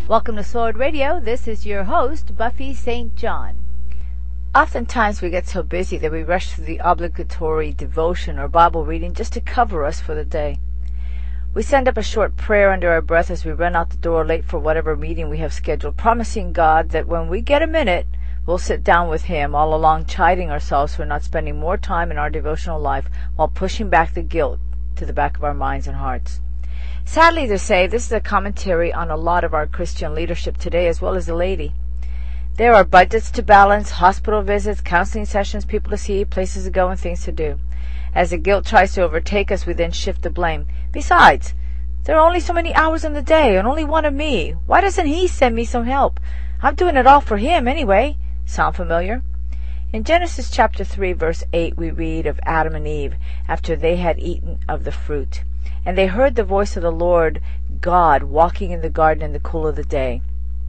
Welcome to Sword Radio. This is your host, Buffy St. John. Oftentimes we get so busy that we rush through the obligatory devotion or Bible reading just to cover us for the day. We send up a short prayer under our breath as we run out the door late for whatever meeting we have scheduled, promising God that when we get a minute, we'll sit down with Him, all along chiding ourselves for not spending more time in our devotional life while pushing back the guilt to the back of our minds and hearts. Sadly to say, this is a commentary on a lot of our Christian leadership today as well as the laity. There are budgets to balance, hospital visits, counseling sessions, people to see, places to go, and things to do. As the guilt tries to overtake us, we then shift the blame. Besides, there are only so many hours in the day and only one of me. Why doesn't He send me some help? I'm doing it all for Him anyway. Sound familiar? In Genesis chapter 3, verse 8, we read of Adam and Eve after they had eaten of the fruit. And they heard the voice of the Lord God walking in the garden in the cool of the day.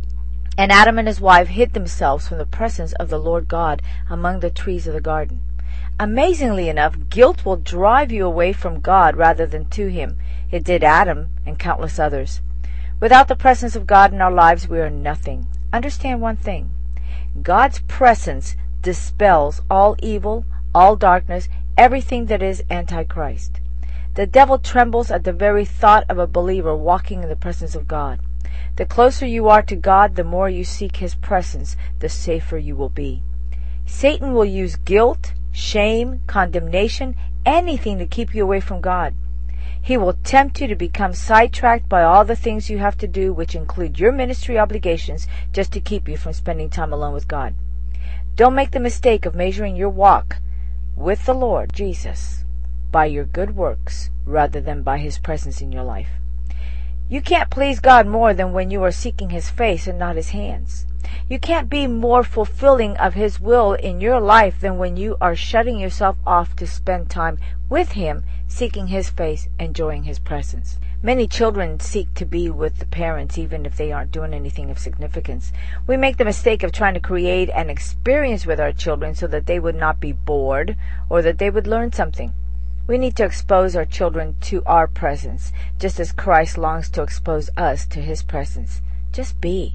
And Adam and his wife hid themselves from the presence of the Lord God among the trees of the garden. Amazingly enough, guilt will drive you away from God rather than to Him. It did Adam and countless others. Without the presence of God in our lives, we are nothing. Understand one thing. God's presence dispels all evil, all darkness, everything that is antichrist. The devil trembles at the very thought of a believer walking in the presence of God. The closer you are to God, the more you seek His presence, the safer you will be. Satan will use guilt, shame, condemnation, anything to keep you away from God. He will tempt you to become sidetracked by all the things you have to do, which include your ministry obligations, just to keep you from spending time alone with God. Don't make the mistake of measuring your walk with the Lord Jesus by your good works rather than by His presence in your life. You can't please God more than when you are seeking His face and not His hands. You can't be more fulfilling of His will in your life than when you are shutting yourself off to spend time with Him, seeking His face, enjoying His presence. Many children seek to be with the parents even if they aren't doing anything of significance. We make the mistake of trying to create an experience with our children so that they would not be bored or that they would learn something. We need to expose our children to our presence, just as Christ longs to expose us to His presence. Just be.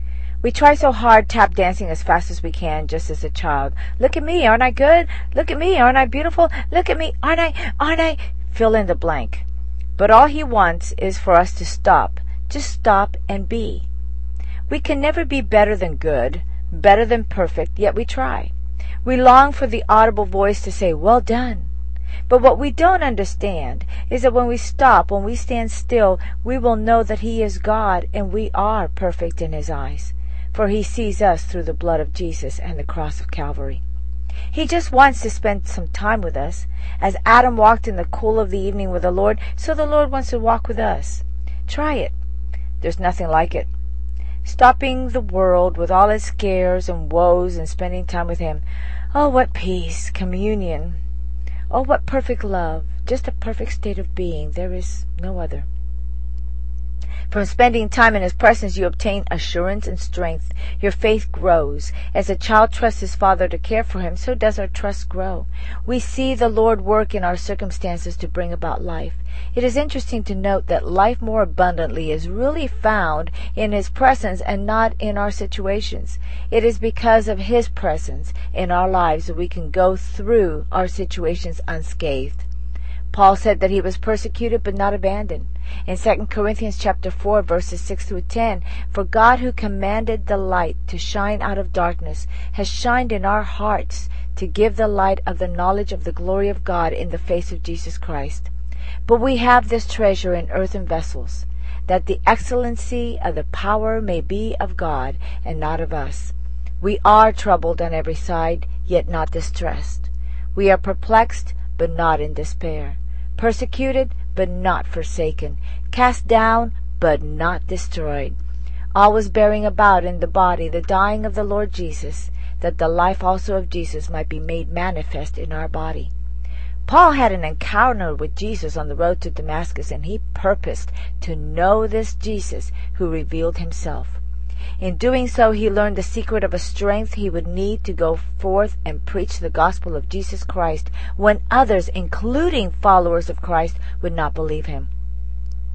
We try so hard tap dancing as fast as we can, just as a child. Look at me, aren't I good? Look at me, aren't I beautiful? Look at me, aren't I? Fill in the blank. But all He wants is for us to stop. Just stop and be. We can never be better than good, better than perfect, yet we try. We long for the audible voice to say, well done. But what we don't understand is that when we stop, when we stand still, we will know that He is God and we are perfect in His eyes. For He sees us through the blood of Jesus and the cross of Calvary. He just wants to spend some time with us. As Adam walked in the cool of the evening with the Lord, so the Lord wants to walk with us. Try it. There's nothing like it. Stopping the world with all its scares and woes and spending time with Him. Oh, what peace, communion. Oh, what perfect love, just a perfect state of being. There is no other. From spending time in His presence, you obtain assurance and strength. Your faith grows. As a child trusts his father to care for him, so does our trust grow. We see the Lord work in our circumstances to bring about life. It is interesting to note that life more abundantly is really found in His presence and not in our situations. It is because of His presence in our lives that we can go through our situations unscathed. Paul said that he was persecuted but not abandoned. In 2 Corinthians chapter 4, verses 6 through 10, for God who commanded the light to shine out of darkness has shined in our hearts to give the light of the knowledge of the glory of God in the face of Jesus Christ. But we have this treasure in earthen vessels, that the excellency of the power may be of God and not of us. We are troubled on every side, yet not distressed. We are perplexed, but not in despair. Persecuted, but not forsaken. Cast down, but not destroyed. Always bearing about in the body the dying of the Lord Jesus, that the life also of Jesus might be made manifest in our body. Paul had an encounter with Jesus on the road to Damascus, and he purposed to know this Jesus who revealed Himself. In doing so, he learned the secret of a strength he would need to go forth and preach the gospel of Jesus Christ when others, including followers of Christ, would not believe him.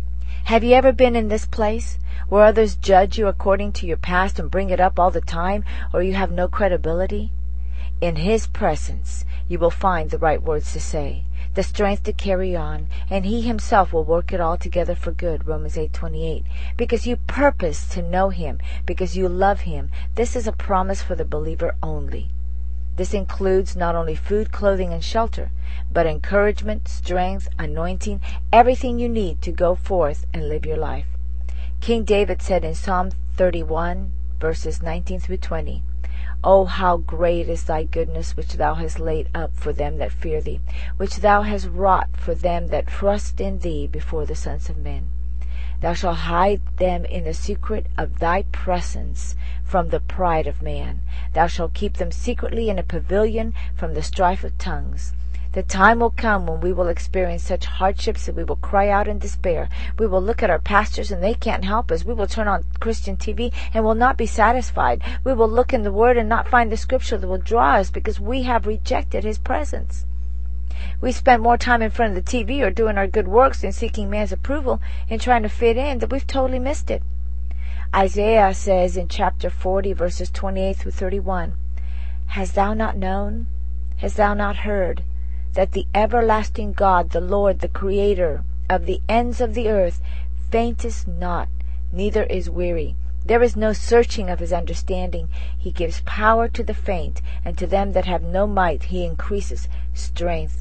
Have you ever been in this place where others judge you according to your past and bring it up all the time, or you have no credibility? In His presence, you will find the right words to say, the strength to carry on, and He Himself will work it all together for good, Romans 8:28. Because you purpose to know Him, because you love Him. This is a promise for the believer only. This includes not only food, clothing, and shelter, but encouragement, strength, anointing, everything you need to go forth and live your life. King David said in Psalm 31, verses 19 through 20, "O how great is thy goodness which thou hast laid up for them that fear thee, which thou hast wrought for them that trust in thee before the sons of men. Thou shalt hide them in the secret of thy presence from the pride of man. Thou shalt keep them secretly in a pavilion from the strife of tongues." The time will come when we will experience such hardships that we will cry out in despair. We will look at our pastors and they can't help us. We will turn on Christian TV and will not be satisfied. We will look in the Word and not find the scripture that will draw us because we have rejected His presence. We spend more time in front of the TV or doing our good works than seeking man's approval and trying to fit in that we've totally missed it. Isaiah says in chapter 40, verses 28 through 31, "Hast thou not known? Hast thou not heard? That the everlasting God, the Lord, the Creator of the ends of the earth, fainteth not, neither is weary. There is no searching of His understanding. He gives power to the faint, and to them that have no might He increases strength.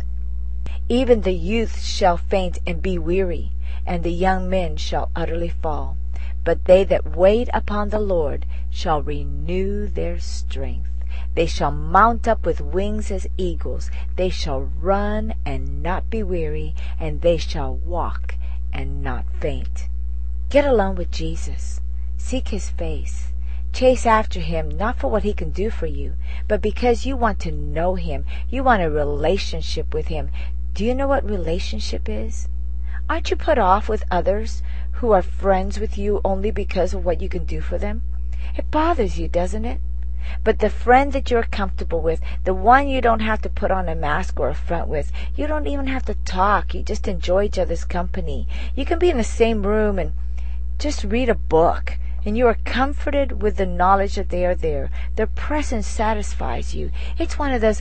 Even the youth shall faint and be weary, and the young men shall utterly fall. But they that wait upon the Lord shall renew their strength. They shall mount up with wings as eagles. They shall run and not be weary, and they shall walk and not faint." Get alone with Jesus. Seek His face. Chase after Him, not for what He can do for you, but because you want to know Him. You want a relationship with Him. Do you know what relationship is? Aren't you put off with others who are friends with you only because of what you can do for them? It bothers you, doesn't it? But the friend that you're comfortable with, the one you don't have to put on a mask or a front with, you don't even have to talk. You just enjoy each other's company. You can be in the same room and just read a book, and you are comforted with the knowledge that they are there. Their presence satisfies you. It's one of those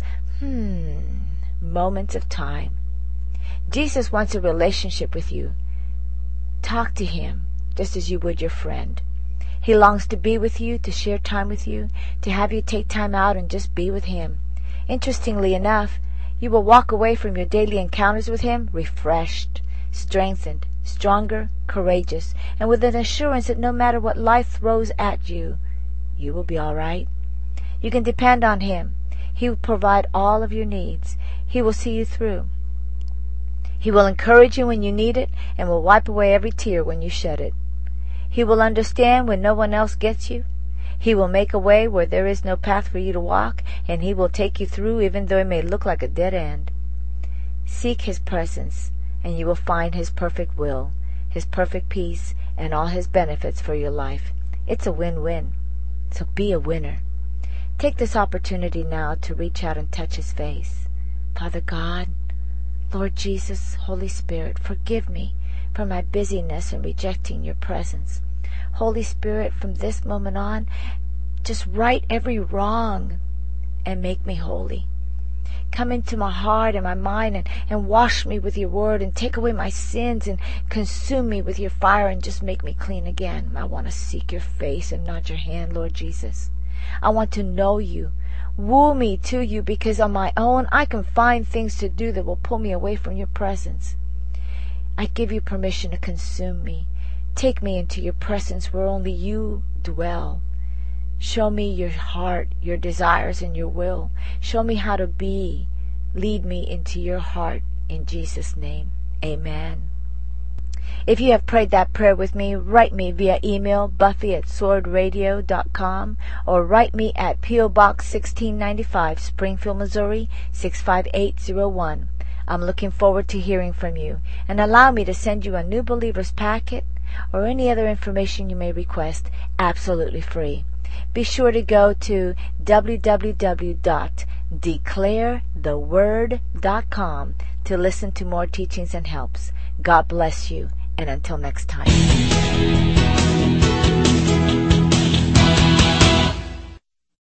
moments of time. Jesus wants a relationship with you. Talk to Him just as you would your friend. He longs to be with you, to share time with you, to have you take time out and just be with Him. Interestingly enough, you will walk away from your daily encounters with Him refreshed, strengthened, stronger, courageous, and with an assurance that no matter what life throws at you, you will be all right. You can depend on Him. He will provide all of your needs. He will see you through. He will encourage you when you need it and will wipe away every tear when you shed it. He will understand when no one else gets you. He will make a way where there is no path for you to walk, and He will take you through even though it may look like a dead end. Seek His presence, and you will find His perfect will, His perfect peace, and all His benefits for your life. It's a win-win. So be a winner. Take this opportunity now to reach out and touch His face. Father God, Lord Jesus, Holy Spirit, forgive me for my busyness and rejecting your presence. Holy Spirit, from this moment on, just right every wrong and make me holy. Come into my heart and my mind and wash me with your word and take away my sins and consume me with your fire and just make me clean again. I want to seek your face and not your hand, Lord Jesus. I want to know you. Woo me to you, because on my own I can find things to do that will pull me away from your presence. I give you permission to consume me. Take me into your presence where only you dwell. Show me your heart, your desires, and your will. Show me how to be. Lead me into your heart in Jesus' name. Amen. If you have prayed that prayer with me, write me via email, buffy@swordradio.com, or write me at P.O. Box 1695, Springfield, Missouri, 65801. I'm looking forward to hearing from you, and allow me to send you a New Believers packet or any other information you may request, absolutely free. Be sure to go to www.declaretheword.com to listen to more teachings and helps. God bless you And until next time.